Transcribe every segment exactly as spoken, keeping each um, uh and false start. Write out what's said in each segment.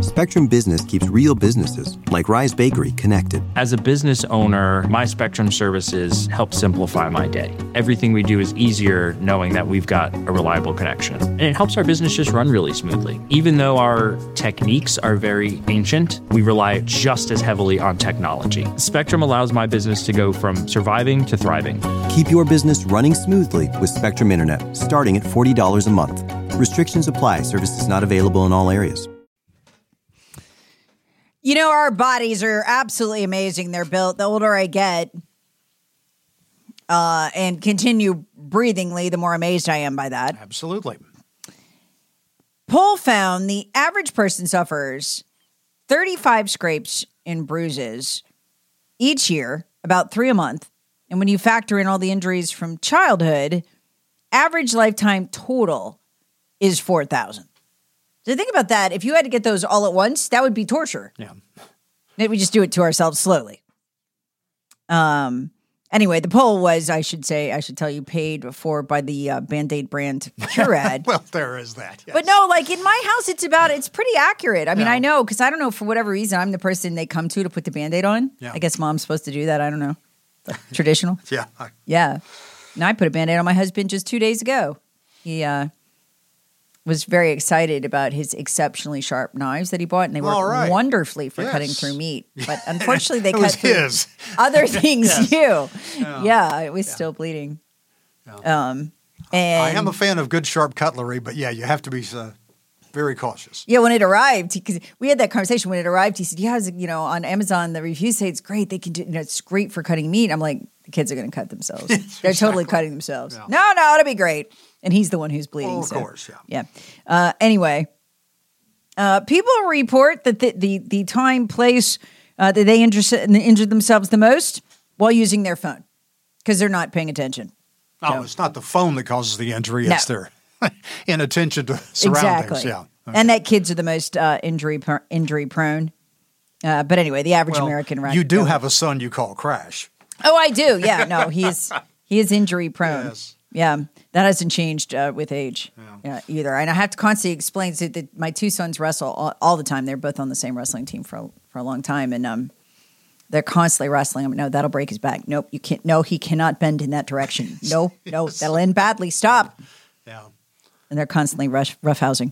Spectrum Business keeps real businesses, like Rise Bakery, connected. As a business owner, my Spectrum services help simplify my day. Everything we do is easier knowing that we've got a reliable connection. And it helps our business just run really smoothly. Even though our techniques are very ancient, we rely just as heavily on technology. Spectrum allows my business to go from surviving to thriving. Keep your business running smoothly with Spectrum Internet, starting at forty dollars a month. Restrictions apply. Services not available in all areas. You know, our bodies are absolutely amazing. They're built. The older I get uh, and continue breathingly, the more amazed I am by that. Absolutely. Poll found the average person suffers thirty-five scrapes and bruises each year, about three a month. And when you factor in all the injuries from childhood, average lifetime total is four thousand. So think about that. If you had to get those all at once, that would be torture. Yeah. Maybe we just do it to ourselves slowly. Um. Anyway, the poll was, I should say, I should tell you, paid for by the uh, Band-Aid brand Curad. Well, there is that. Yes. But no, like in my house, it's about, it's pretty accurate. I mean, Yeah. I know, because I don't know, for whatever reason, I'm the person they come to to put the Band-Aid on. Yeah. I guess mom's supposed to do that. I don't know. Like, traditional. Yeah. I, Yeah. And I put a Band-Aid on my husband just two days ago. He uh, was very excited about his exceptionally sharp knives that he bought, and they work All right. wonderfully for Yes. cutting through meat. But unfortunately, they It cut was through his. other things Yes. too. Yeah. Yeah, it was still bleeding. Um, and I am a fan of good sharp cutlery, but yeah, you have to be uh, very cautious. Yeah, when it arrived, because we had that conversation when it arrived, he said, "Yeah, you know, on Amazon, the reviews say it's great. They can do, you know, it's great for cutting meat." I'm like, the kids are going to cut themselves. They're totally cutting themselves. Yeah. No, no, it'll be great. And he's the one who's bleeding. Well, of so, course, yeah. Yeah. Uh, anyway, uh, people report that the the, the time, place uh, that they injure, injured themselves the most while using their phone because they're not paying attention. Oh, So- it's not the phone that causes the injury. No. It's their inattention to surroundings. Exactly. Yeah. Okay. And that kids are the most uh, injury pr- injury prone. Uh, but anyway, the average Well, American. you do go- have a son you call Crash. Oh, I do. Yeah, no, he is he is injury prone. Yes. Yeah, that hasn't changed uh, with age yeah. Yeah, either. And I have to constantly explain to that my two sons wrestle all, all the time. They're both on the same wrestling team for a, for a long time, and um, they're constantly wrestling. I'm, no, that'll break his back. Nope, you can't. No, he cannot bend in that direction. No, no, that'll end badly. Stop. Yeah. And they're constantly rough, roughhousing.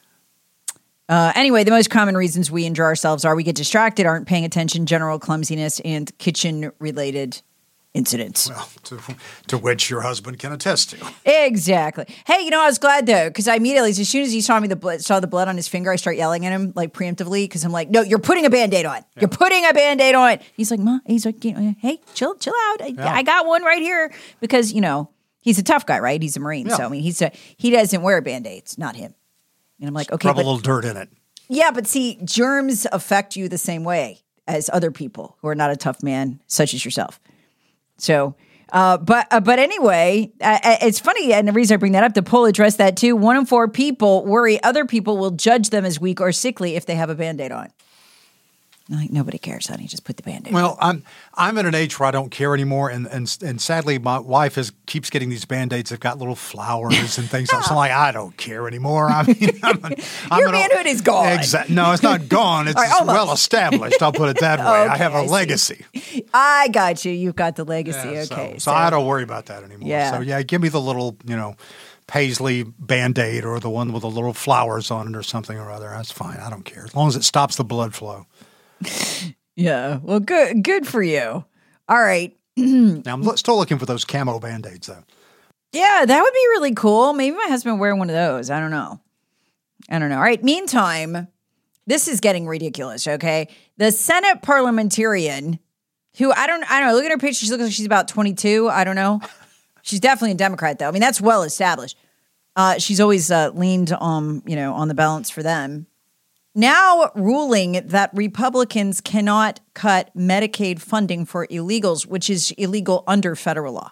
Uh, anyway, the most common reasons we injure ourselves are we get distracted, aren't paying attention, general clumsiness, and kitchen-related incidents. Well, to, to which your husband can attest to. Exactly. Hey, you know, I was glad though, because I immediately, as soon as he saw me, the blood, saw the blood on his finger, I start yelling at him like preemptively because I'm like, "No, you're putting a Band-Aid on. Yeah. You're putting a Band-Aid on." He's like, "Ma," he's like, "Hey, chill, chill out. I, Yeah. I got one right here." Because you know he's a tough guy, right? He's a Marine, Yeah. so I mean, he's a, he doesn't wear Band-Aids, not him. And I'm like, okay, Rub a but, little dirt in it. yeah, but see, germs affect you the same way as other people who are not a tough man, such as yourself. So. Uh, but uh, but anyway, uh, it's funny, and the reason I bring that up, the poll addressed that too. One in four people worry other people will judge them as weak or sickly if they have a Band-Aid on. I'm like, nobody cares, honey. Just put the Band-Aid on. Well, I'm I'm at an age where I don't care anymore, and and and sadly, my wife is keeps getting these Band-Aids that got little flowers and things. So I'm like, I don't care anymore. I mean, I'm an, I'm Your an- manhood is gone. Exactly. No, it's not gone. It's All right, almost. well established. I'll put it that way. I Okay, have a I see. legacy. I got you. You've got the legacy. Yeah, okay. So, so I don't worry about that anymore. Yeah. So yeah, give me the little, you know, paisley Band-Aid or the one with the little flowers on it or something or other. That's fine. I don't care. As long as it stops the blood flow. Yeah. Well, good. Good for you. All right. Now, I'm lo- still looking for those camo Band-Aids, though. Yeah, that would be really cool. Maybe my husband will wear one of those. I don't know. I don't know. All right. Meantime, this is getting ridiculous. Okay, the Senate parliamentarian, who I don't, I don't know. Look at her picture. She looks like she's about twenty-two. I don't know. She's definitely a Democrat, though. I mean, that's well established. Uh, she's always uh, leaned, um, you know, on the balance for them. Now ruling that Republicans cannot cut Medicaid funding for illegals, which is illegal under federal law.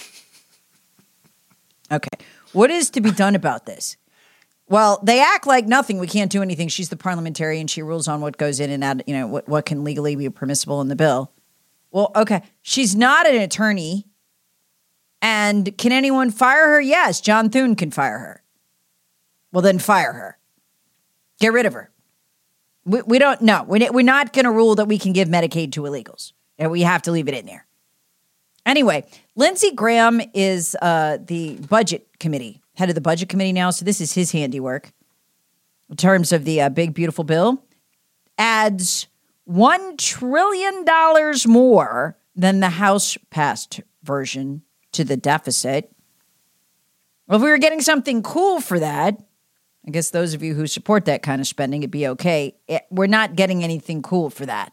Okay. What is to be done about this? Well, they act like nothing. We can't do anything. She's the parliamentarian. She rules on what goes in and out, you know, what, what can legally be permissible in the bill. Well, okay. She's not an attorney. And can anyone fire her? Yes. John Thune can fire her. Well, then fire her. Get rid of her. We, we don't, no, we're we're not going to rule that we can give Medicaid to illegals. And we have to leave it in there. Anyway, Lindsey Graham is uh, the budget committee, head of the budget committee now. So this is his handiwork in terms of the uh, big, beautiful bill. Adds one trillion dollars more than the House passed version to the deficit. Well, if we were getting something cool for that, I guess those of you who support that kind of spending, it'd be okay. It, we're not getting anything cool for that.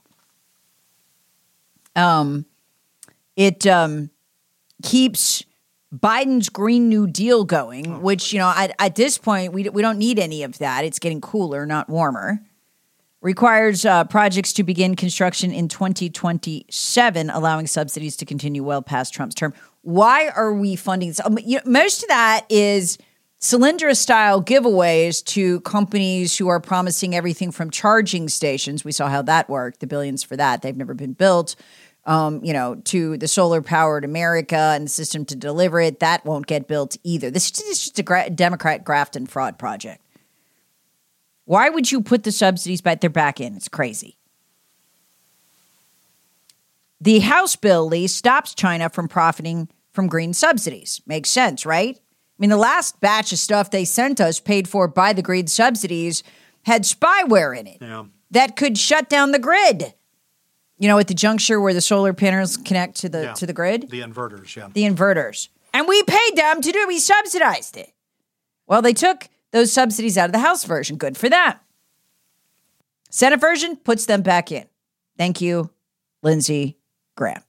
Um, it um, keeps Biden's Green New Deal going, which, you know, at, at this point, we, we don't need any of that. It's getting cooler, not warmer. Requires uh, projects to begin construction in twenty twenty-seven, allowing subsidies to continue well past Trump's term. Why are we funding this? Um, you know, most of that is Solyndra-style giveaways to companies who are promising everything from charging stations. We saw how that worked, the billions for that. They've never been built. Um, you know, to the solar-powered America and the system to deliver it. That won't get built either. This is just a gra- Democrat graft and fraud project. Why would you put the subsidies back? They're back in. It's crazy. The House bill, Lee, stops China from profiting from green subsidies. Makes sense, right? I mean, the last batch of stuff they sent us paid for by the green subsidies had spyware in it yeah. that could shut down the grid. You know, at the juncture where the solar panels connect to the yeah. to the grid? The inverters, yeah. The inverters. And we paid them to do it. We subsidized it. Well, they took those subsidies out of the House version. Good for them. Senate version puts them back in. Thank you, Lindsey Graham.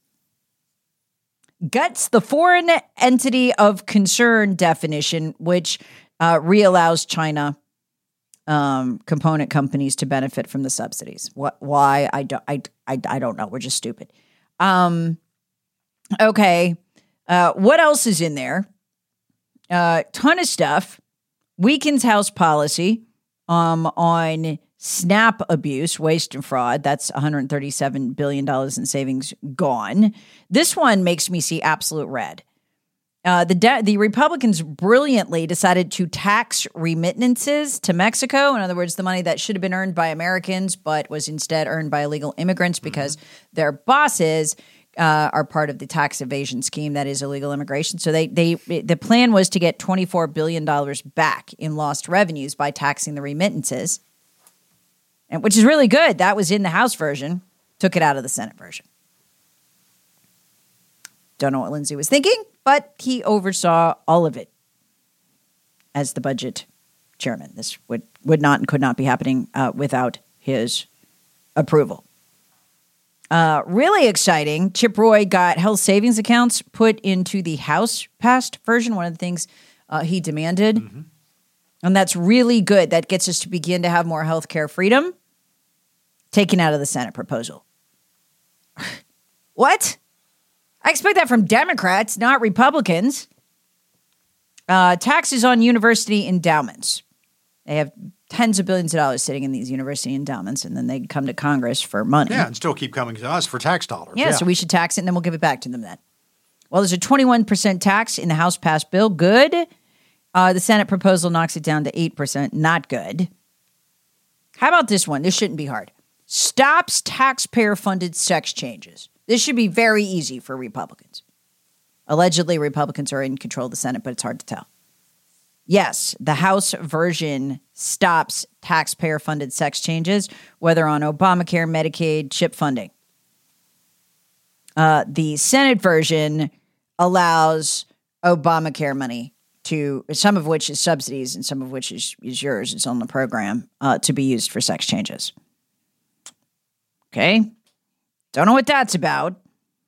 Guts the foreign entity of concern definition, which uh, reallows China um, component companies to benefit from the subsidies. What? Why? I don't. I, I, I don't know. We're just stupid. Um. Okay. Uh, what else is in there? Uh, ton of stuff. Weakens House policy um, on SNAP abuse, waste, and fraud. That's one hundred thirty-seven billion dollars in savings gone. This one makes me see absolute red. Uh, the de- the Republicans brilliantly decided to tax remittances to Mexico. In other words, the money that should have been earned by Americans but was instead earned by illegal immigrants because mm-hmm. their bosses uh, are part of the tax evasion scheme that is illegal immigration. So they they the plan was to get twenty-four billion dollars back in lost revenues by taxing the remittances, and which is really good. That was in the House version. Took it out of the Senate version. Don't know what Lindsey was thinking, but he oversaw all of it as the budget chairman. This would, would not and could not be happening uh, without his approval. Uh, really exciting. Chip Roy got health savings accounts put into the House passed version, one of the things uh, he demanded. Mm-hmm. And that's really good. That gets us to begin to have more health care freedom taken out of the Senate proposal. What? I expect that from Democrats, not Republicans. Uh, taxes on university endowments. They have tens of billions of dollars sitting in these university endowments, and then they come to Congress for money. Yeah, and still keep coming to us for tax dollars. Yeah, yeah. so we should tax it, and then we'll give it back to them then. Well, there's a twenty-one percent tax in the House passed bill. Good. Uh, the Senate proposal knocks it down to eight percent. Not good. How about this one? This shouldn't be hard. Stops taxpayer-funded sex changes. This should be very easy for Republicans. Allegedly, Republicans are in control of the Senate, but it's hard to tell. Yes, the House version stops taxpayer-funded sex changes, whether on Obamacare, Medicaid, CHIP funding. Uh, the Senate version allows Obamacare money to, some of which is subsidies and some of which is, is yours, it's on the program, uh, to be used for sex changes. Okay? Don't know what that's about.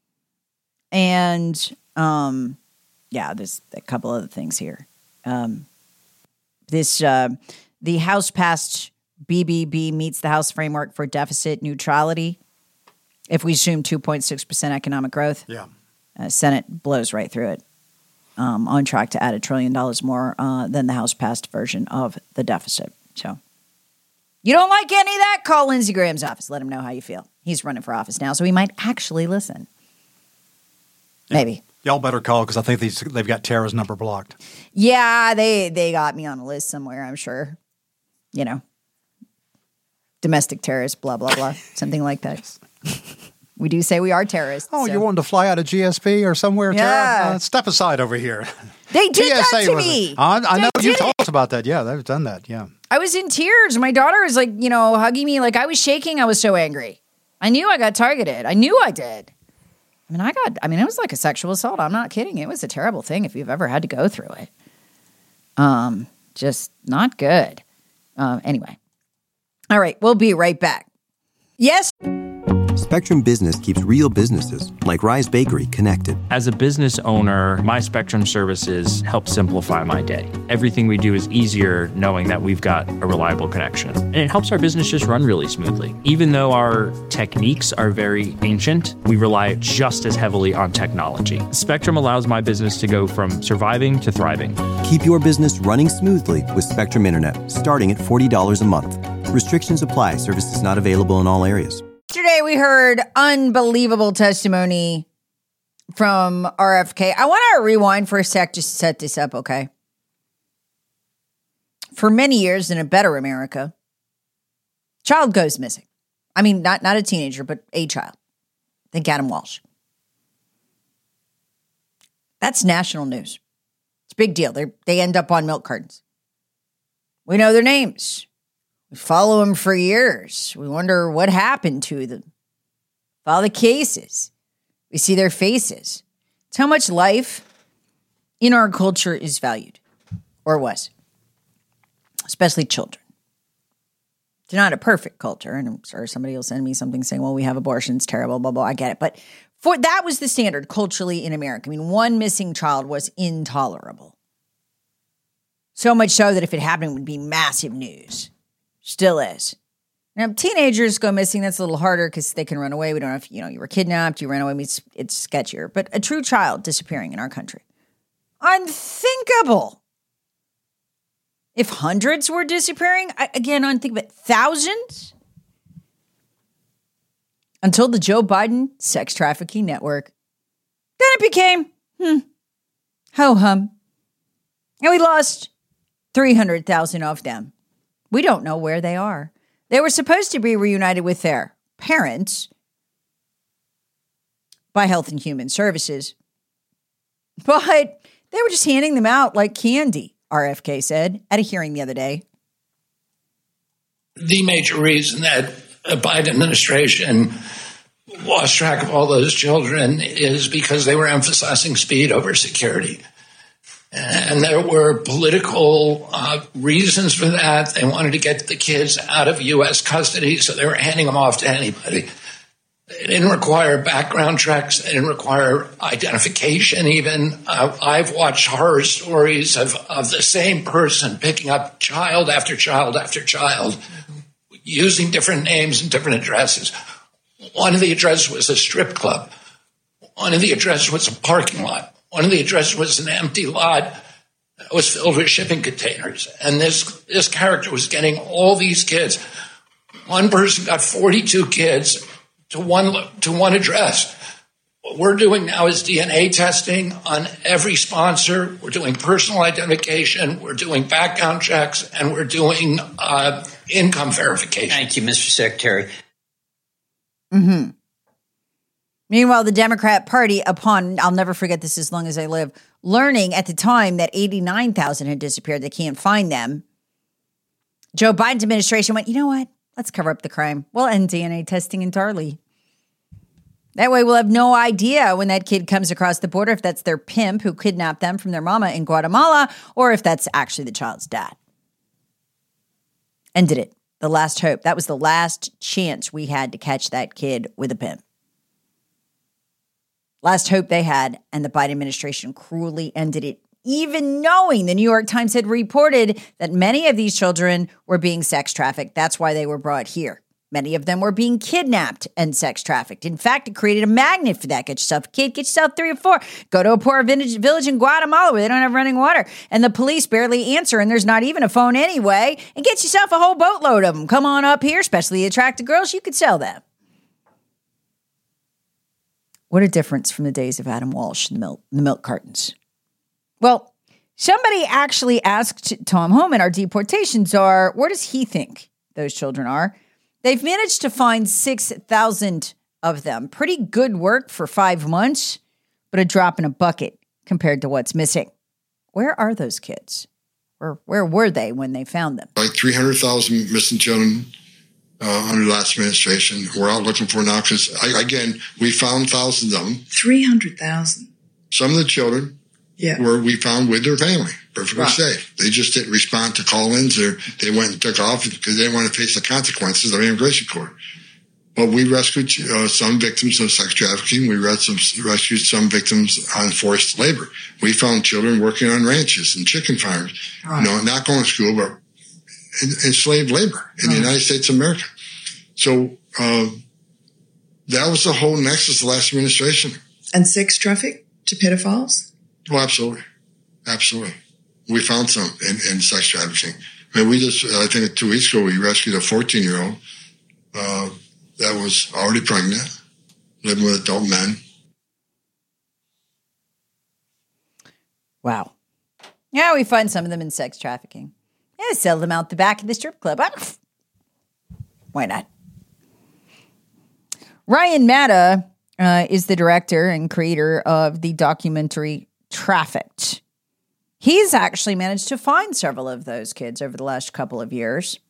And, um, yeah, there's a couple other things here. Um, this, uh, the House passed B B B meets the House framework for deficit neutrality. If we assume two point six percent economic growth, yeah, uh, Senate blows right through it. Um, on track to add a trillion dollars more uh, than the House passed version of the deficit. So you don't like any of that? Call Lindsey Graham's office. Let him know how you feel. He's running for office now, so he might actually listen. Maybe. Y'all better call because I think these, they've got Tara's number blocked. Yeah, they they got me on a list somewhere, I'm sure. You know. domestic terrorists, blah, blah, blah, something like that. We do say we are terrorists. Oh, so. you wanted to fly out of G S P or somewhere, Yeah. Tara? Uh, step aside over here. They did T S A that to was me. it. I, I They know you did told it. us about that. Yeah, they've done that. Yeah. I was in tears. My daughter was like, you know, hugging me. Like I was shaking. I was so angry. I knew I got targeted. I knew I did. I mean, I got, I mean, it was like a sexual assault. I'm not kidding. It was a terrible thing if you've ever had to go through it. Um, just not good. Um, anyway. All right. We'll be right back. Yes. Spectrum Business keeps real businesses, like Rise Bakery, connected. As a business owner, my Spectrum services help simplify my day. Everything we do is easier knowing that we've got a reliable connection. And it helps our business just run really smoothly. Even though our techniques are very ancient, we rely just as heavily on technology. Spectrum allows my business to go from surviving to thriving. Keep your business running smoothly with Spectrum Internet, starting at forty dollars a month. Restrictions apply. Services not available in all areas. Yesterday, we heard unbelievable testimony from R F K. I want to rewind for a sec just to set this up, okay? For many years in a better America, child goes missing. I mean, not, not a teenager, but a child. Think Adam Walsh. That's national news. It's a big deal. They they end up on milk cartons. We know their names. We follow them for years. We wonder what happened to them. Follow the cases. We see their faces. It's how much life in our culture is valued, or was, especially children. It's not a perfect culture, and I'm sure somebody will send me something saying, well, we have abortions, terrible, blah, blah, I get it. But for that was the standard culturally in America. I mean, one missing child was intolerable. So much so that if it happened, it would be massive news. Still is. Now, teenagers go missing. That's a little harder because they can run away. We don't know if, you know, you were kidnapped, you ran away. I mean, it's, it's sketchier. But a true child disappearing in our country. Unthinkable. If hundreds were disappearing, I, again, unthinkable. Thousands? Until the Joe Biden sex trafficking network. Then it became, hmm, ho-hum. And we lost three hundred thousand of them. We don't know where they are. They were supposed to be reunited with their parents by Health and Human Services, but they were just handing them out like candy, R F K said at a hearing the other day. The major reason that the Biden administration lost track of all those children is because they were emphasizing speed over security. And there were political uh, reasons for that. They wanted to get the kids out of U S custody, so they were handing them off to anybody. They didn't require background checks. They didn't require identification even. Uh, I've watched horror stories of, of the same person picking up child after child after child, using different names and different addresses. One of the addresses was a strip club. One of the addresses was a parking lot. One of the addresses was an empty lot that was filled with shipping containers. And this, this character was getting all these kids. One person got forty-two kids to one, to one address. What we're doing now is D N A testing on every sponsor. We're doing personal identification. We're doing background checks, and we're doing uh, income verification. Thank you, Mister Secretary. Mm-hmm. Meanwhile, the Democrat Party, upon, I'll never forget this as long as I live, learning at the time that eighty-nine thousand had disappeared, they can't find them. Joe Biden's administration went, you know what? Let's cover up the crime. We'll end D N A testing entirely. That way we'll have no idea when that kid comes across the border if that's their pimp who kidnapped them from their mama in Guatemala or if that's actually the child's dad. Ended it. The last hope. That was the last chance we had to catch that kid with a pimp. Last hope they had, and the Biden administration cruelly ended it, even knowing the New York Times had reported that many of these children were being sex trafficked. That's why they were brought here. Many of them were being kidnapped and sex trafficked. In fact, it created a magnet for that. Get yourself a kid, get yourself three or four. Go to a poor village in Guatemala where they don't have running water, and the police barely answer, and there's not even a phone anyway, and get yourself a whole boatload of them. Come on up here, especially attractive girls, you could sell them. What a difference from the days of Adam Walsh and the milk, the milk cartons. Well, somebody actually asked Tom Homan, our deportation czar, where does he think those children are? They've managed to find six thousand of them. Pretty good work for five months, but a drop in a bucket compared to what's missing. Where are those kids? Where, where were they when they found them? Like three hundred thousand missing children uh, under the last administration. We're out looking for now because, again, we found thousands of them. three hundred thousand. Some of the children yeah. were we found with their family, perfectly right. safe. They just didn't respond to call-ins, or they went and took off because they didn't want to face the consequences of immigration court. But we rescued uh, some victims of sex trafficking. We rescued some, rescued some victims on forced labor. We found children working on ranches and chicken farms, right. you know, not going to school, but enslaved labor in right. the United States of America. So uh, that was the whole nexus of the last administration. And sex traffic to pedophiles? Oh, absolutely. Absolutely. We found some in, in sex trafficking. I mean, we just, I think two weeks ago, we rescued a fourteen-year-old uh, that was already pregnant, living with adult men. Wow. Yeah, we find some of them in sex trafficking. Yeah, sell them out the back of the strip club. Why not? Ryan Matta uh, is the director and creator of the documentary Trafficked. He's actually managed to find several of those kids over the last couple of years.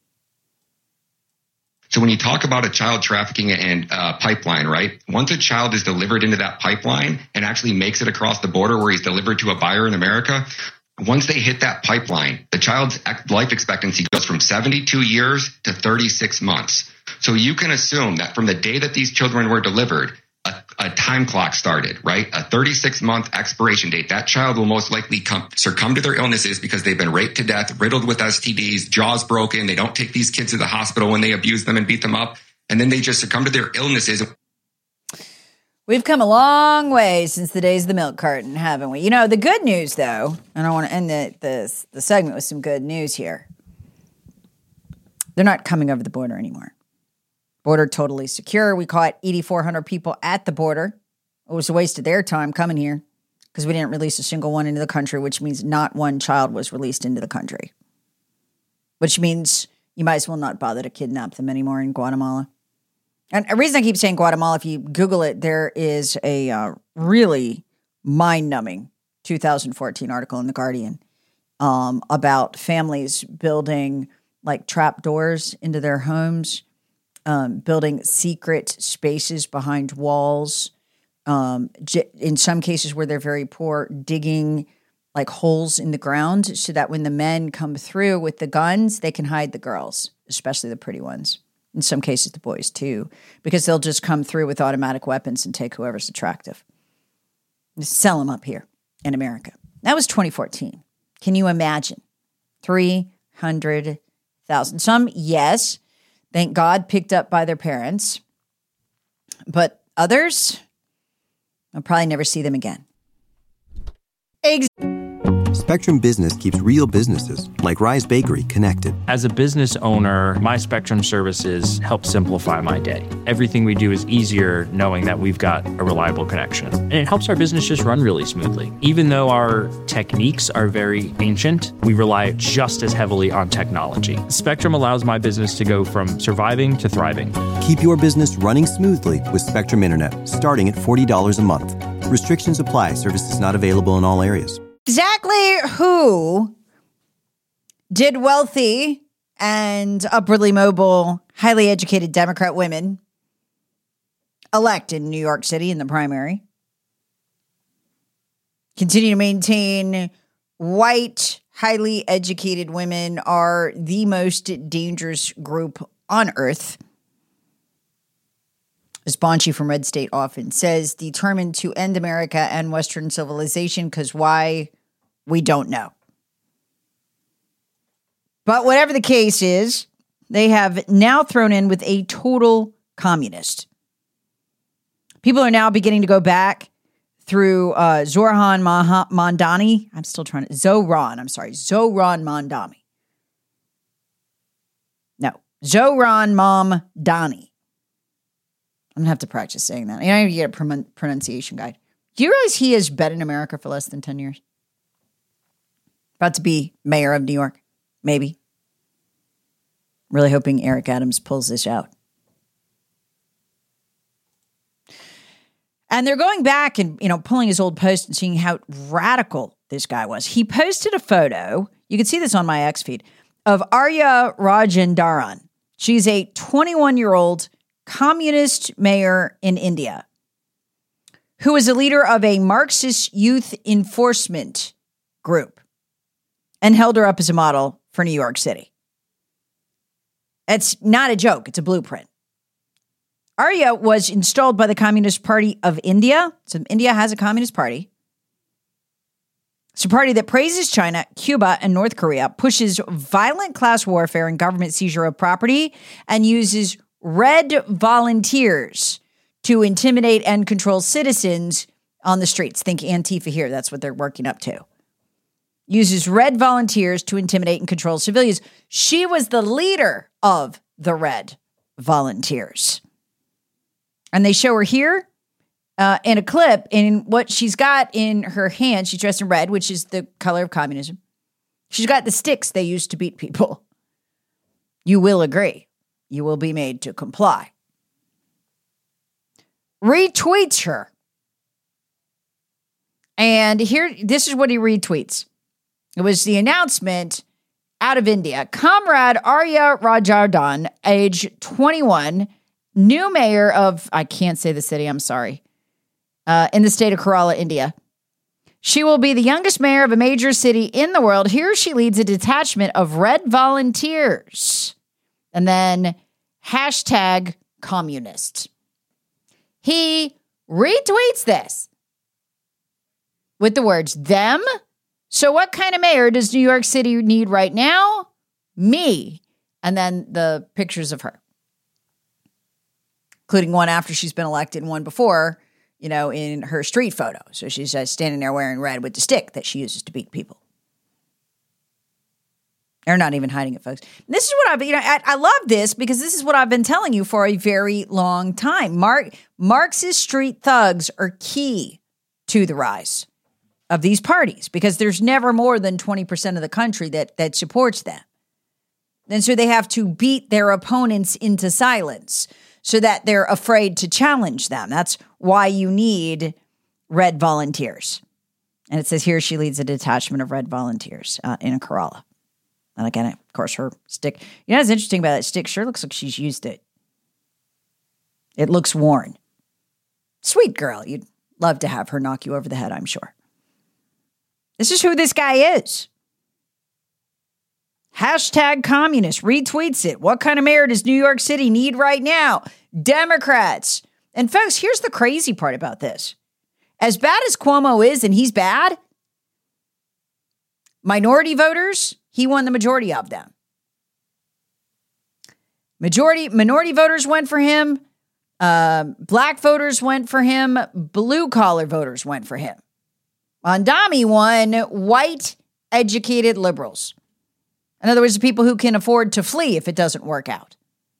So when you talk about a child trafficking and uh, pipeline, right? Once a child is delivered into that pipeline and actually makes it across the border where he's delivered to a buyer in America, once they hit that pipeline, the child's life expectancy goes from seventy-two years to thirty-six months. So you can assume that from the day that these children were delivered, a, a time clock started, right? A thirty-six month expiration date. That child will most likely come, succumb to their illnesses because they've been raped to death, riddled with S T Ds, jaws broken. They don't take these kids to the hospital when they abuse them and beat them up. And then they just succumb to their illnesses. We've come a long way since the days of the milk carton, haven't we? You know, the good news, though, and I want to end the, the, the segment with some good news here. They're not coming over the border anymore. Border totally secure. We caught eighty-four hundred people at the border. It was a waste of their time coming here because we didn't release a single one into the country, which means not one child was released into the country, which means you might as well not bother to kidnap them anymore in Guatemala. And the reason I keep saying Guatemala, if you Google it, there is a uh, really mind-numbing two thousand fourteen article in The Guardian um, about families building like trap doors into their homes, um, building secret spaces behind walls. Um, in some cases where they're very poor, digging like holes in the ground so that when the men come through with the guns, they can hide the girls, especially the pretty ones. In some cases, the boys too, because they'll just come through with automatic weapons and take whoever's attractive. Just sell them up here in America. That was twenty fourteen. Can you imagine? three hundred thousand. Some, yes, thank God, picked up by their parents. But others, I'll probably never see them again. Ex- Spectrum Business keeps real businesses, like Rise Bakery, connected. As a business owner, my Spectrum services help simplify my day. Everything we do is easier knowing that we've got a reliable connection. And it helps our business just run really smoothly. Even though our techniques are very ancient, we rely just as heavily on technology. Spectrum allows my business to go from surviving to thriving. Keep your business running smoothly with Spectrum Internet, starting at forty dollars a month. Restrictions apply. Services not available in all areas. Exactly who did wealthy and upwardly mobile, highly educated Democrat women elect in New York City in the primary? Continue to maintain white, highly educated women are the most dangerous group on earth. As Bonchi from Red State often says, determined to end America and Western civilization, because why? We don't know. But whatever the case is, they have now thrown in with a total communist. People are now beginning to go back through uh, Zohran Mah- Mamdani. I'm still trying to, Zohran, I'm sorry, Zohran Mamdani. No, Zohran Mamdani. I'm going to have to practice saying that. I don't even get a pron- pronunciation guide. Do you realize he has been in America for less than ten years? About to be mayor of New York, maybe. Really hoping Eric Adams pulls this out. And they're going back and, you know, pulling his old post and seeing how radical this guy was. He posted a photo, you can see this on my X feed, of Arya Rajendaran. She's a twenty-one-year-old communist mayor in India who is a leader of a Marxist youth enforcement group and held her up as a model for New York City. It's not a joke. It's a blueprint. Arya was installed by the Communist Party of India. So India has a Communist Party. It's a party that praises China, Cuba, and North Korea, pushes violent class warfare and government seizure of property, and uses red volunteers to intimidate and control citizens on the streets. Think Antifa here. That's what they're working up to. Uses red volunteers to intimidate and control civilians. She was the leader of the red volunteers. And they show her here uh, in a clip in what she's got in her hand. She's dressed in red, which is the color of communism. She's got the sticks they used to beat people. You will agree. You will be made to comply. Retweets her. And here, this is what he retweets. It was the announcement out of India. Comrade Arya Rajendaran, age twenty-one, new mayor of, I can't say the city, I'm sorry, uh, in the state of Kerala, India. She will be the youngest mayor of a major city in the world. Here she leads a detachment of red volunteers. And then hashtag communist. He retweets this with the words, them. So what kind of mayor does New York City need right now? Me. And then the pictures of her, including one after she's been elected and one before, you know, in her street photo. So she's uh, standing there wearing red with the stick that she uses to beat people. They're not even hiding it, folks. And this is what I've, you know, I, I love this because this is what I've been telling you for a very long time. Mark, Marxist street thugs are key to the rise of these parties because there's never more than twenty percent of the country that that supports them. And so they have to beat their opponents into silence so that they're afraid to challenge them. That's why you need red volunteers. And it says here she leads a detachment of red volunteers uh, in Kerala. And again, of course, her stick. You know what's interesting about that stick? Sure looks like she's used it. It looks worn. Sweet girl. You'd love to have her knock you over the head, I'm sure. This is who this guy is. Hashtag communist retweets it. What kind of mayor does New York City need right now? Democrats. And folks, here's the crazy part about this. As bad as Cuomo is, and he's bad, minority voters, he won the majority of them. Majority, minority voters went for him. Uh, black voters went for him. Blue collar voters went for him. Mondami won white, educated liberals. In other words, the people who can afford to flee if it doesn't work out.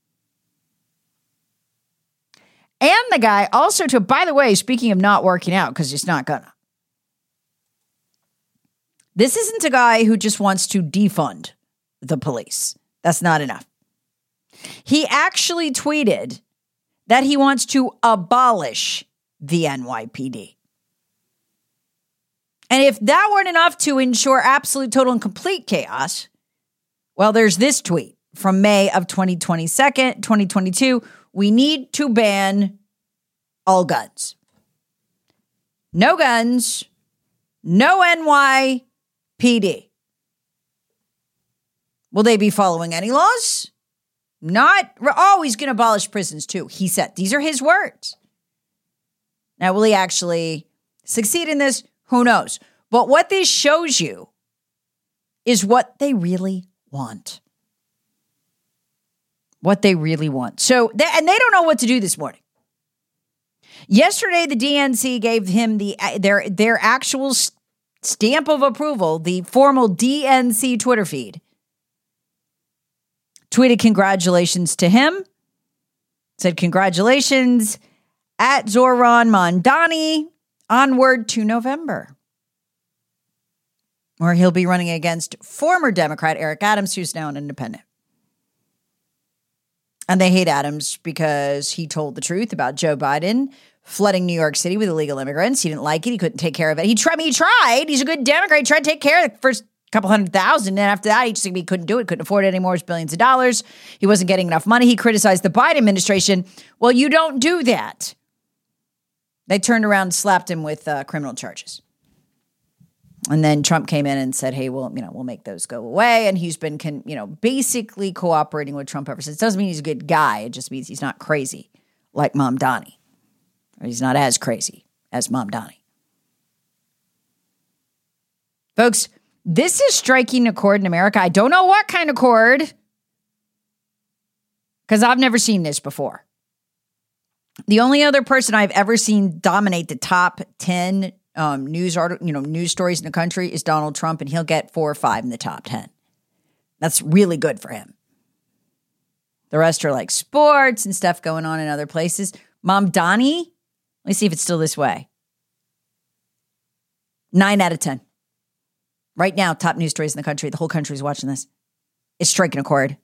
And the guy also took, by the way, speaking of not working out, because it's not gonna. This isn't a guy who just wants to defund the police. That's not enough. He actually tweeted that he wants to abolish the N Y P D. And if that weren't enough to ensure absolute, total, and complete chaos, well, there's this tweet from May of twenty twenty-two. We need to ban all guns. No guns. No N Y P D. Will they be following any laws? Not. Oh, he's going to abolish prisons too, he said. These are his words. Now, will he actually succeed in this? Who knows? But what this shows you is what they really want. What they really want. So, they, and they don't know what to do this morning. Yesterday, the D N C gave him the their their actual stamp of approval, the formal D N C Twitter feed. Tweeted congratulations to him. Said congratulations at Zohran Mamdani. Onward to November, where he'll be running against former Democrat Eric Adams, who's now an independent. And they hate Adams because he told the truth about Joe Biden flooding New York City with illegal immigrants. He didn't like it. He couldn't take care of it. He tried. I mean, he tried. He's a good Democrat. He tried to take care of the first couple hundred thousand. And after that, he just he couldn't do it. Couldn't afford it anymore. It was billions of dollars. He wasn't getting enough money. He criticized the Biden administration. Well, you don't do that. They turned around and slapped him with uh, criminal charges. And then Trump came in and said, hey, well, you know, we'll make those go away. And he's been, con- you know, basically cooperating with Trump ever since. It doesn't mean he's a good guy. It just means he's not crazy like Mamdani. Or he's not as crazy as Mamdani. Folks, this is striking a chord in America. I don't know what kind of chord, because I've never seen this before. The only other person I've ever seen dominate the top ten Um, news article, you know, news stories in the country is Donald Trump, and he'll get four or five in the top ten. That's really good for him. The rest are like sports and stuff going on in other places. Mamdani, let me see if it's still this way. Nine out of ten. Right now, top news stories in the country. The whole country is watching this. It's striking a chord.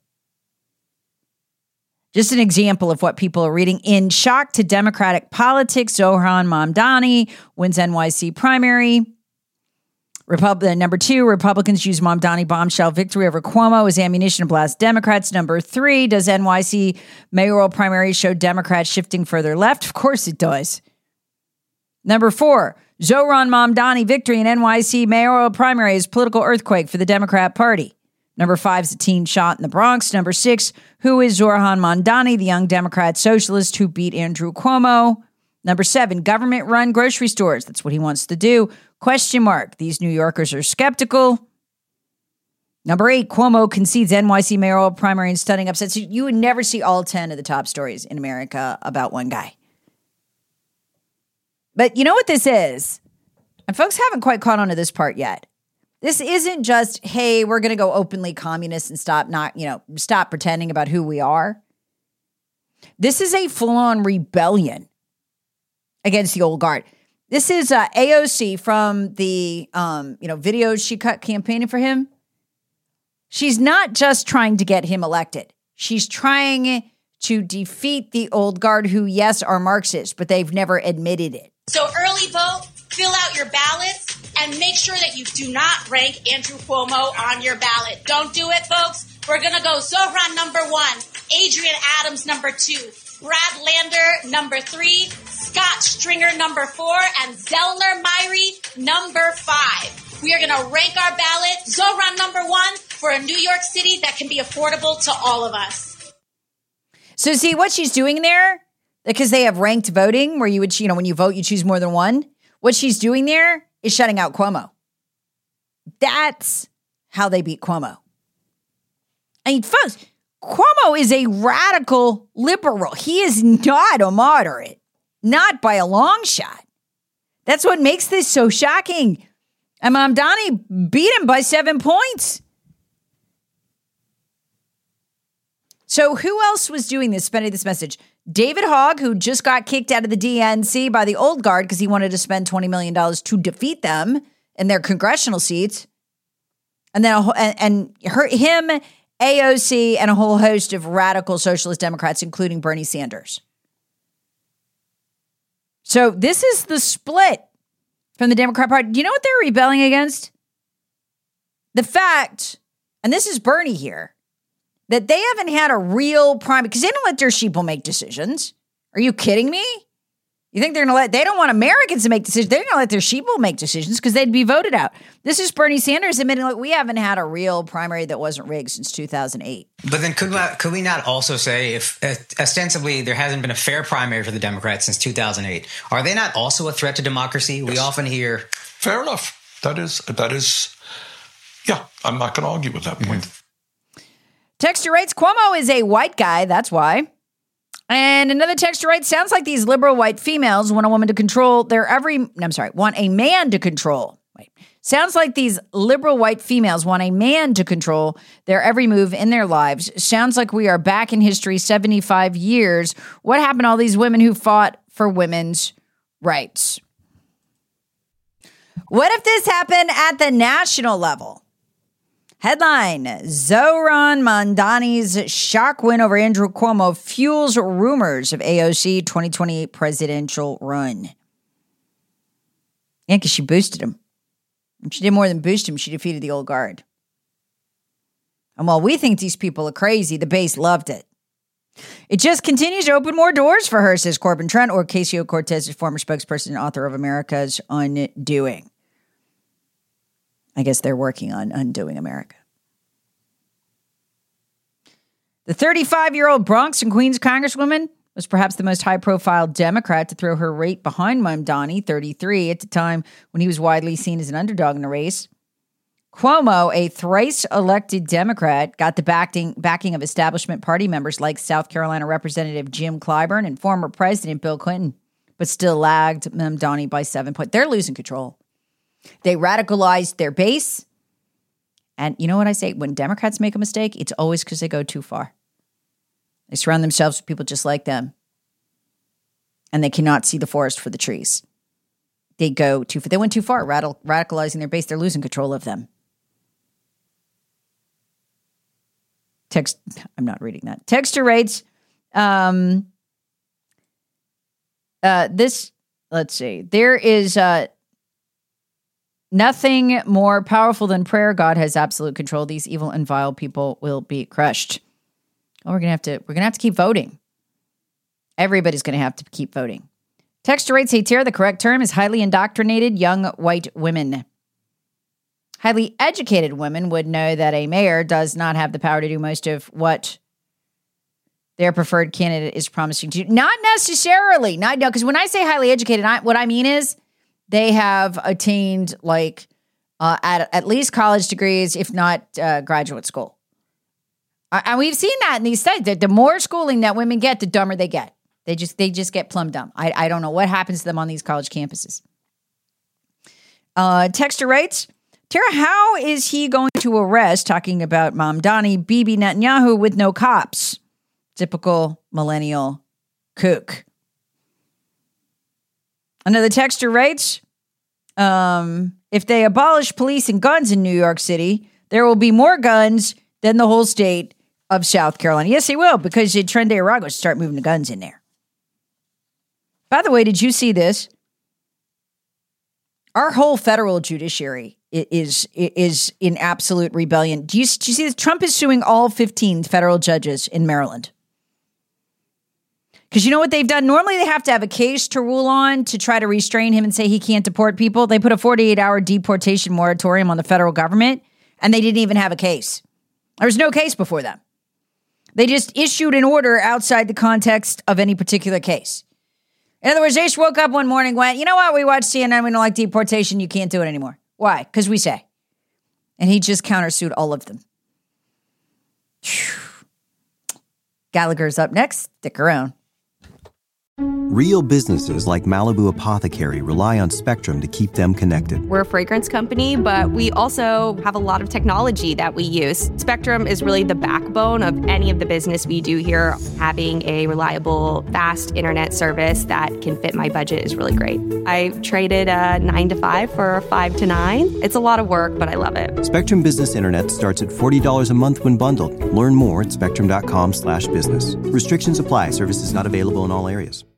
Just an example of what people are reading. In shock to Democratic politics, Zohran Mamdani wins N Y C primary. Repub- number two, Republicans use Mamdani bombshell victory over Cuomo as ammunition to blast Democrats. Number three, does N Y C mayoral primary show Democrats shifting further left? Of course it does. Number four, Zohran Mamdani victory in N Y C mayoral primary is political earthquake for the Democrat Party. Number five is a teen shot in the Bronx. Number six, who is Zohran Mamdani, the young Democrat socialist who beat Andrew Cuomo? Number seven, government-run grocery stores. That's what he wants to do. Question mark. These New Yorkers are skeptical. Number eight, Cuomo concedes N Y C mayoral primary in stunning upset. So you would never see all ten of the top stories in America about one guy. But you know what this is? And folks haven't quite caught on to this part yet. This isn't just, hey, we're going to go openly communist and stop not, you know, stop pretending about who we are. This is a full-on rebellion against the old guard. This is uh, A O C from the, um, you know, videos she cut campaigning for him. She's not just trying to get him elected. She's trying to defeat the old guard who, yes, are Marxists, but they've never admitted it. So early vote, fill out your ballots, and make sure that you do not rank Andrew Cuomo on your ballot. Don't do it, folks. We're going to go Zohran number one, Adrienne Adams number two, Brad Lander number three, Scott Stringer number four, and Zellner Myrie number five. We are going to rank our ballot Zohran number one for a New York City that can be affordable to all of us. So see what she's doing there? Because they have ranked voting where you would, you know, when you vote, you choose more than one. What she's doing there is shutting out Cuomo. That's how they beat Cuomo. I mean, folks, Cuomo is a radical liberal. He is not a moderate, not by a long shot. That's what makes this so shocking. And Mamdani beat him by seven points. So who else was doing this, spreading this message? David Hogg, who just got kicked out of the D N C by the old guard because he wanted to spend twenty million dollars to defeat them in their congressional seats. And then a, and, and her, him, A O C, and a whole host of radical socialist Democrats, including Bernie Sanders. So this is the split from the Democrat Party. Do you know what they're rebelling against? The fact, and this is Bernie here, that they haven't had a real prime, because they don't let their sheeple make decisions. Are you kidding me? You think they're going to let, they don't want Americans to make decisions. They're going to let their sheeple make decisions because they'd be voted out. This is Bernie Sanders admitting, like, we haven't had a real primary that wasn't rigged since two thousand eight. But then could, could we not also say if uh, ostensibly there hasn't been a fair primary for the Democrats since two thousand eight, are they not also a threat to democracy? Yes. We often hear. Fair enough. That is, that is, yeah, I'm not going to argue with that point. Mm-hmm. Texter writes, Cuomo is a white guy, that's why. And another texter writes, sounds like these liberal white females want a woman to control their every, no, I'm sorry, want a man to control. Wait. Sounds like these liberal white females want a man to control their every move in their lives. Sounds like we are back in history seventy-five years. What happened to all these women who fought for women's rights? What if this happened at the national level? Headline, Zohran Mamdani's shock win over Andrew Cuomo fuels rumors of A O C twenty twenty-eight presidential run. Yeah, because she boosted him. And she did more than boost him. She defeated the old guard. And while we think these people are crazy, the base loved it. It just continues to open more doors for her, says Corbin Trent, or Ocasio-Cortez's former spokesperson and author of America's Undoing. I guess they're working on undoing America. The thirty-five-year-old Bronx and Queens congresswoman was perhaps the most high-profile Democrat to throw her weight behind Mamdani, thirty-three, at the time when he was widely seen as an underdog in the race. Cuomo, a thrice-elected Democrat, got the backing, backing of establishment party members like South Carolina Representative Jim Clyburn and former President Bill Clinton, but still lagged Mamdani by seven points. They're losing control. They radicalized their base. And you know what I say? When Democrats make a mistake, it's always because they go too far. They surround themselves with people just like them. And they cannot see the forest for the trees. They go too far. They went too far, radical, radicalizing their base. They're losing control of them. Text, I'm not reading that. Texter writes, um, uh, this, let's see, there is uh, nothing more powerful than prayer. God has absolute control. These evil and vile people will be crushed. Oh, we're gonna have to. We're gonna have to keep voting. Everybody's gonna have to keep voting. Texter writes, "Hey, Tara, the correct term is highly indoctrinated young white women. Highly educated women would know that a mayor does not have the power to do most of what their preferred candidate is promising to do. Not necessarily. Not no, because when I say highly educated, I, what I mean is they have attained like uh, at at least college degrees, if not uh, graduate school. And we've seen that in these studies. That the more schooling that women get, the dumber they get. They just they just get plumb dumb. I, I don't know what happens to them on these college campuses. Uh, Texter writes, Tara, how is he going to arrest, talking about Mamdani, Bibi Netanyahu with no cops? Typical millennial kook. Another texter writes, um, if they abolish police and guns in New York City, there will be more guns than the whole state of South Carolina. Yes, they will, because Tren de Aragos start moving the guns in there. By the way, did you see this? Our whole federal judiciary is is in absolute rebellion. Do you, do you see this? Trump is suing all fifteen federal judges in Maryland. Because you know what they've done? Normally they have to have a case to rule on to try to restrain him and say he can't deport people. They put a forty-eight hour deportation moratorium on the federal government, and they didn't even have a case. There was no case before them. They just issued an order outside the context of any particular case. In other words, they just woke up one morning and went, you know what? We watch C N N. We don't like deportation. You can't do it anymore. Why? Because we say. And he just countersued all of them. Gallagher's up next. Stick around. Real businesses like Malibu Apothecary rely on Spectrum to keep them connected. We're a fragrance company, but we also have a lot of technology that we use. Spectrum is really the backbone of any of the business we do here. Having a reliable, fast internet service that can fit my budget is really great. I traded a nine to five for a five to nine. It's a lot of work, but I love it. Spectrum Business Internet starts at forty dollars a month when bundled. Learn more at spectrum dot com slash business. Restrictions apply. Services not available in all areas.